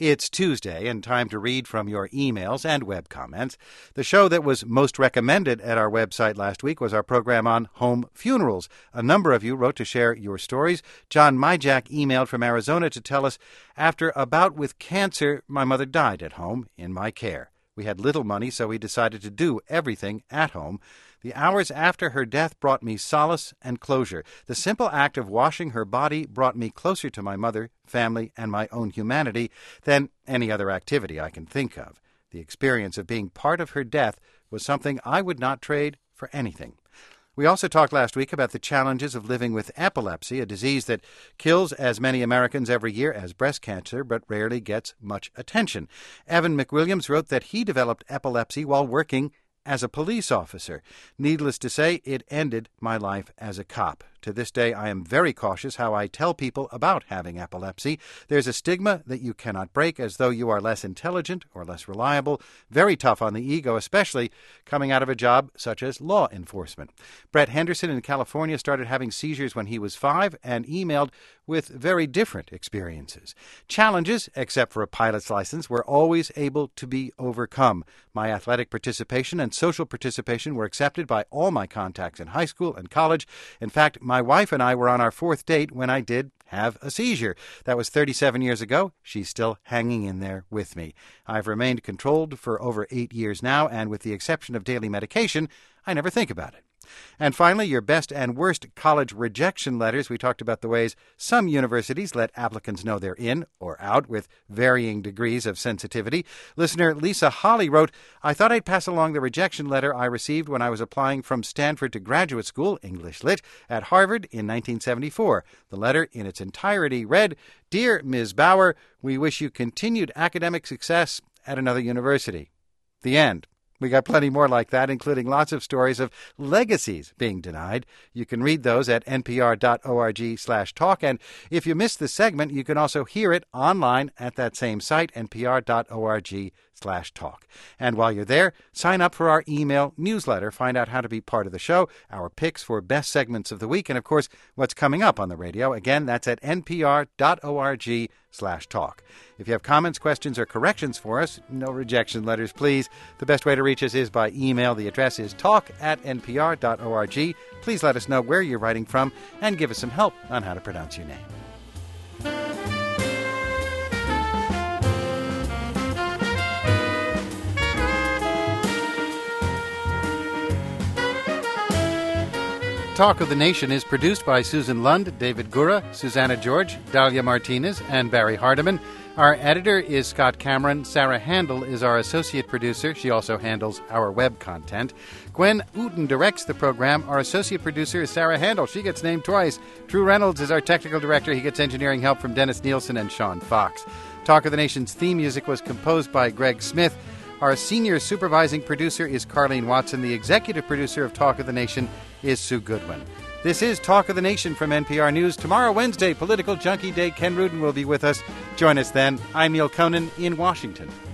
It's Tuesday and time to read from your emails and web comments. The show that was most recommended at our website last week was our program on home funerals. A number of you wrote to share your stories. John Myjack emailed from Arizona to tell us, after a bout with cancer, my mother died at home in my care. We had little money, so we decided to do everything at home. The hours after her death brought me solace and closure. The simple act of washing her body brought me closer to my mother, family, and my own humanity than any other activity I can think of. The experience of being part of her death was something I would not trade for anything. We also talked last week about the challenges of living with epilepsy, a disease that kills as many Americans every year as breast cancer, but rarely gets much attention. Evan McWilliams wrote that he developed epilepsy while working as a police officer. Needless to say, it ended my life as a cop. To this day, I am very cautious how I tell people about having epilepsy. There's a stigma that you cannot break, as though you are less intelligent or less reliable. Very tough on the ego, especially coming out of a job such as law enforcement. Brett Henderson in California started having seizures when he was 5 and emailed with very different experiences. Challenges, except for a pilot's license, were always able to be overcome. My athletic participation and social participation were accepted by all my contacts in high school and college. In fact, my wife and I were on our 4th date when I did have a seizure. That was 37 years ago. She's still hanging in there with me. I've remained controlled for over 8 years now, and with the exception of daily medication, I never think about it. And finally, your best and worst college rejection letters. We talked about the ways some universities let applicants know they're in or out with varying degrees of sensitivity. Listener Lisa Holly wrote, I thought I'd pass along the rejection letter I received when I was applying from Stanford to graduate school, English Lit, at Harvard in 1974. The letter in its entirety read, Dear Ms. Bauer, we wish you continued academic success at another university. The end. We got plenty more like that, including lots of stories of legacies being denied. You can read those at npr.org/talk. And if you missed the segment, you can also hear it online at that same site, npr.org/talk. And while you're there, sign up for our email newsletter. Find out how to be part of the show, our picks for best segments of the week, and, of course, what's coming up on the radio. Again, that's at npr.org/talk. If you have comments, questions, or corrections for us, no rejection letters, please. The best way to reach us is by email. The address is talk@npr.org. Please let us know where you're writing from and give us some help on how to pronounce your name. Talk of the Nation is produced by Susan Lund, David Gura, Susanna George, Dahlia Martinez, and Barry Hardiman. Our editor is Scott Cameron. Sarah Handel is our associate producer. She also handles our web content. Gwen Uten directs the program. Our associate producer is Sarah Handel. She gets named twice. Drew Reynolds is our technical director. He gets engineering help from Dennis Nielsen and Sean Fox. Talk of the Nation's theme music was composed by Greg Smith. Our senior supervising producer is Carlene Watson. The executive producer of Talk of the Nation is Sue Goodwin. This is Talk of the Nation from NPR News. Tomorrow, Wednesday, Political Junkie Day. Ken Rudin will be with us. Join us then. I'm Neil Conan in Washington.